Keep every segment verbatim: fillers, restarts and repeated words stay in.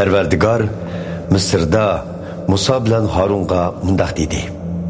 Parvardigor Misrda Musa bilan Harunga mundaq dedi.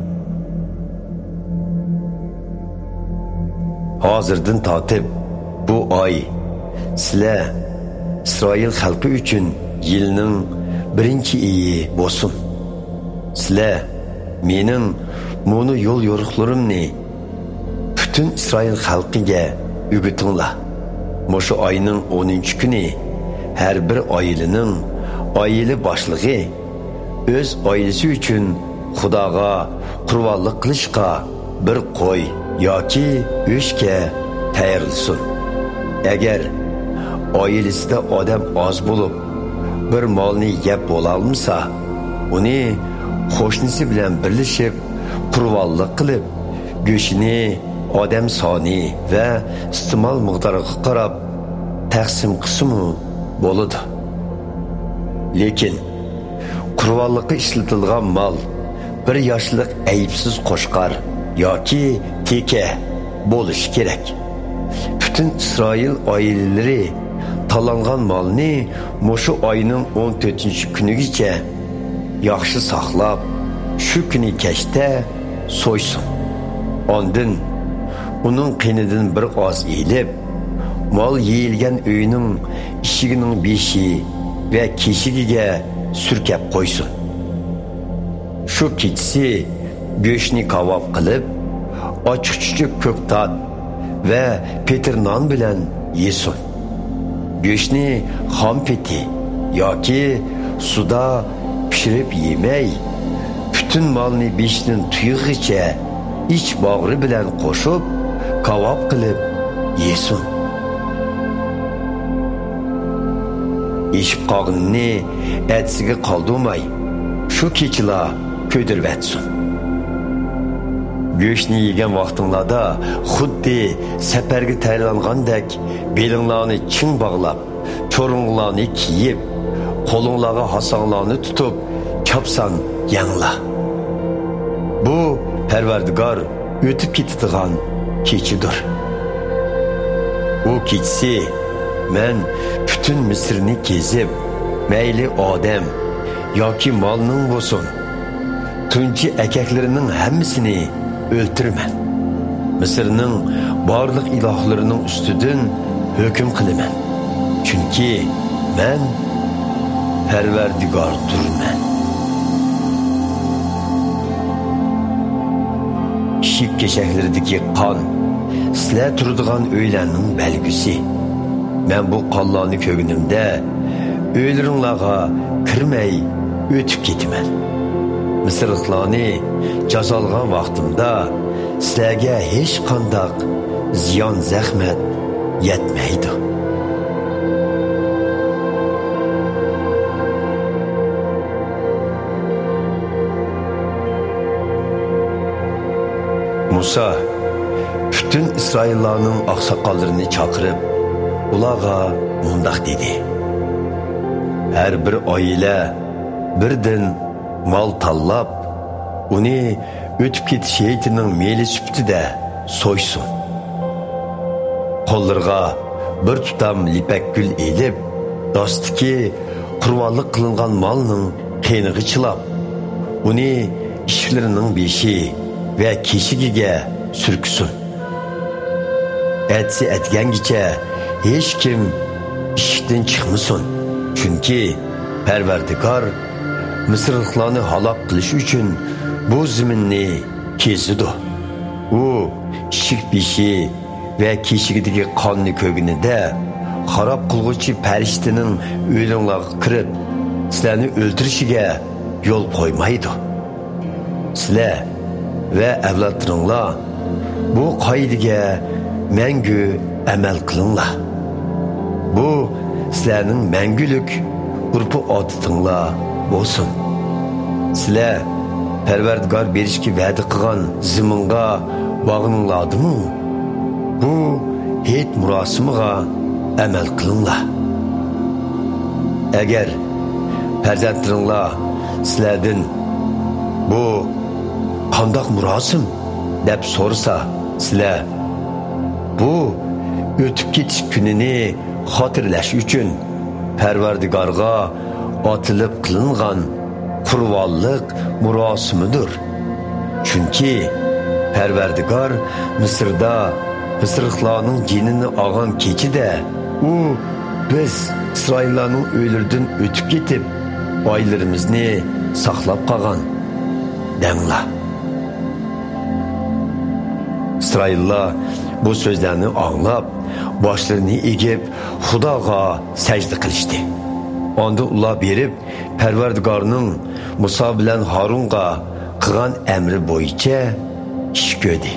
Hozirdan tortib bu oy sizlar İsroil xalqi uchun yilning birinchi oyi bo'lsin. Sizlar mening mo'ni yo'l yo'riqlarimni butun İsroil xalqiga o'rgatinglar. Mushu oyning o'ninchi kuni har bir oilaning oila boshlig'i o'z oilasi uchun Xudoga qurbonlik qilishga bir qo'y yoki o'shga tayyorlasin. Agar oilasida odam oz bo'lib bir molni yeb bo'la olmasa, uni qo'shnisi bilan birlashib qurbonlik qilib, go'shtini odam soni va iste'mol miqdoriga qarab taqsim qismi bo'ladi. Lekin qurbonlikqa ishlatilgan mol bir yoshlik ayibsiz qo'shqar yoki teka bo'lishi kerak. Bütün İsrail oilalari talangan molni mushu oyning o'n to'rtinchi kunigacha yaxshi saqlab, shu kuni kechda so'ysin. Ondan uning qinidan bir oz yeyilib, mol yeyilgan uyning eshigining beshi va keshigiga surkab qo'ysin. Shu kechsi go'shtni kavob qilib, ochiq-chuchuq ko'ktat ve petir non bilan yesin. Go'shtni xom peti yoki suda pishirib yemay, bütün molni beshdan tuyug'icha ich bog'ri bilan qo'shib kavob qilib yesin. Eshib qog'inni etisiga qoldirmay, shu kechila ko'dirib etsin. Go'shtni yegan vaqtinglarda xuddi safarga tayyorlangandek belinglarni ching bog'lab, cho'ringlarni kiyib, qo'linglarga hasanglarni tutib, chopsan yangla. Bu Parvardigor o'tib ketadigan kechidir. U kechsi men bütün Misrni kezib, mayli odam yoki molning bo'lsin, tunchi akaklarining hammasini o'ltirman. Misrning barliq ilohlarining ustidan hukm qilaman. Chunki men Parvardigordirman. Shik keshaklaridagi qon sizlar turadigan uylarning belgisi. Men bu qonlarni ko'g'inimda o'ylaringlarga kirmay o'tib ketaman. Misrliklarni jazolagan vaqtimda sizlarga hech qanday ziyon zahmat yetmaydi. Musa bütün İsraillarning oqsoqollarini chaqirib, ularga mundaq dedi. Her bir oila birdan mal tanlab, uni o'tib ketish heytining meli süptida so'ysin. Qo'llarga bir tutam lipak gul elib, dostiki qurbonlik qilingan molning qiyniga chilab, uni ishlarining beshi va keshigiga surksin. Etsi etgangicha hech kim ishdan chiqmasin. Chunki Parvardigor Misrliklarni halok qilish uchun bu zaminni kezidi. U ishik beshi va keshigidagi qonni ko'ginida xarob qilg'uvchi farishtaning o'yinlarga kirib, sizlarni o'ldirishiga yo'l qo'ymaydi. Sizlar va avlodlaringlar bu qoidaga mangu amal qilinglar. Bu sizlarning mangulik urfi odatinglar bo'lsin. Sizlar Parvardigor berishga va'da qilgan zaminga bog'laninglardimi? Bu heyit murosimiga amal qilinglar. Agar farzandlaringlar sizlardan bu qandoq murosim deb so'rasa, sizlar bu o'tib ketish kunini xotirlash uchun Parvardigorga atılıp kılıngan kurvallık murasimidir. Çünkü Perverdigar Mısır'da Mısırlıklarının cinini ağan keçi de u biz İsraillarının ölürdün ötüp getip aylarımızını saklap kalan denla. İsraillar bu sözlerini anlap başlarını egip Xudaga secde kılıştı. Onda ular berip Perverdigarının Musa bilen Harunga kıgan emri boyunca iş gördü.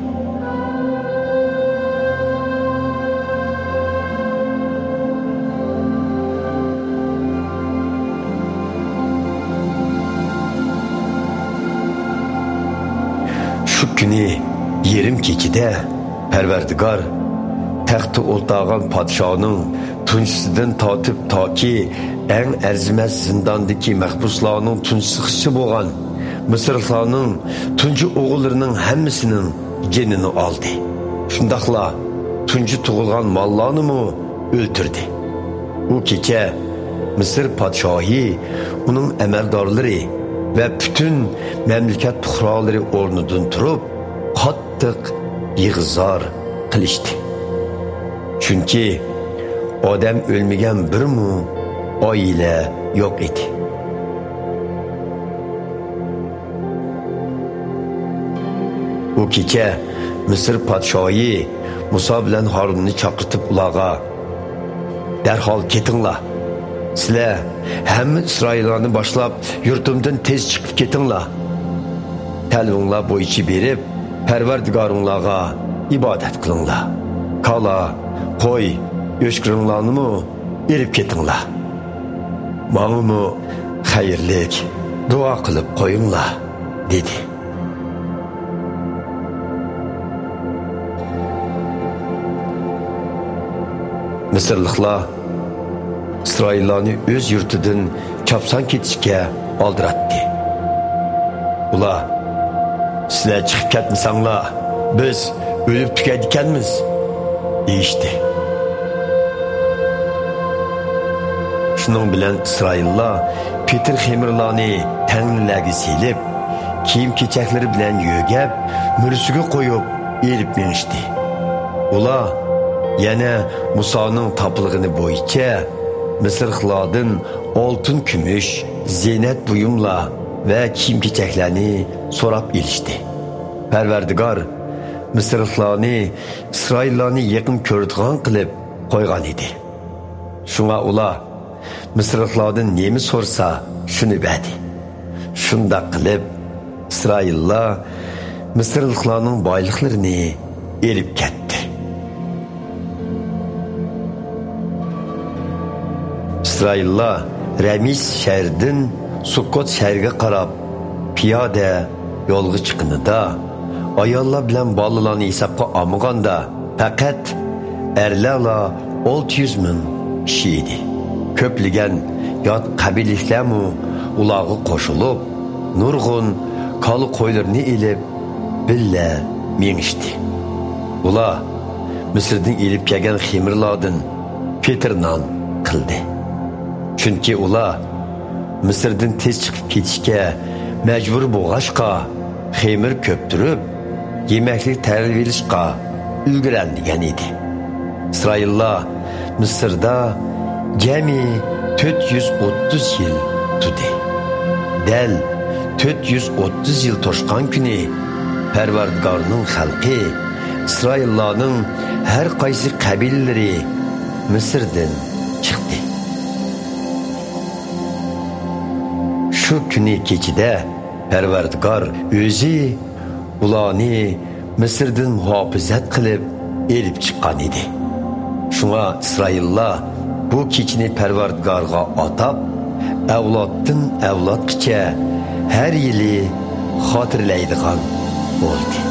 Şu günü yerim keçide Perverdigar taxtı o'ltag'an podshoning tunchisidan tortib toki eng arzimas zindondagi mahbuslarning tunchisi bo'lgan Misrlarning tunji o'g'illarining hammasining jinini oldi. Shundaqla tunji tug'ilgan mollarni o'ldirdi. U kecha Misr podshohi, uning amaldorlari ve bütün memleket puhralari o'rnidan turib qattiq yig'izor qilishdi. Chunki odam o'lmagan bir mu oila yo'q edi. U kecha Misr podshohi Musa bilan Harunni chaqirtib ularga darhol ketinglar. Sizlar hamma İsraillarni boshlab yurtimdan tez chiqib ketinglar. Talvinglar bo'yicha berib, Parvardigoringlarga ibodat qilinglar. Kala, qo'y, o'shkiringlarni erib ketinglar. Ma'numi xayrlik duo qilib qo'yinglar, dedi. Misrliklar İsraillarni o'z yurtidan chopsan ketishga oldiratdi. Ular, sizlar chiqib ketmasanglar, biz o'lib tugaydi ekanmiz, deyishdi. Shuning bilan İsraillar Petir xemirlarni tanglarga silib, kiyim-kechaklari bilan yo'gab, mursiga qo'yib, elib minishdi. Ular yana Musoning topilg'ini bo'yicha Misrliklardan oltin, kumush, ziynat buyumlar ve kiyim-kechaklarni so'rab elishdi. Parvardigor Misrliklarni İsraillarni yaqin ko'radigan qilib qo'ygan edi. Shunga ular Misrliklardan nemi so'rsa shuni berdi. Shunda qilib İsraillar Misrliklarning boyliklarini elib ketdi. İsraillar Ramis şəhərindən Sukkot şəhəriga qarab piyoda yo'lga chiqqanida ayollar bilan bolalarni hisobga olmaganda faqat erlarla olti yuz ming kishi edi. Ko'pligan yot qabilalarmu ularga qo'shilib, nurg'un qoli qo'ylarni elib billa minishdi. Ular Misrdan elib kelgan xemirlardan petirnon qildi. Chunki ular Misrdan tez chiqib ketishga majbur bo'lg'ashqa xemir ko'ptirib, yemaklik tayyorlab olishga ulguradigan edi. İsraillar Misrda jami to'rt yuz o'ttiz yil turdi. Dal to'rt yuz o'ttiz yil to'shqan kuni Parvardigorning xalqi, İsraillarning har qaysi qabilalari Misrdan chiqdi. Şu günü keçide Parvardigor o'zi ularni Misrdan muhofizat qilib elib chiqqan edi. Shunga İsraillar bu kechini Parvardigorga atab, avloddan avlodgacha har yili xotirlaydigan bo'ldi.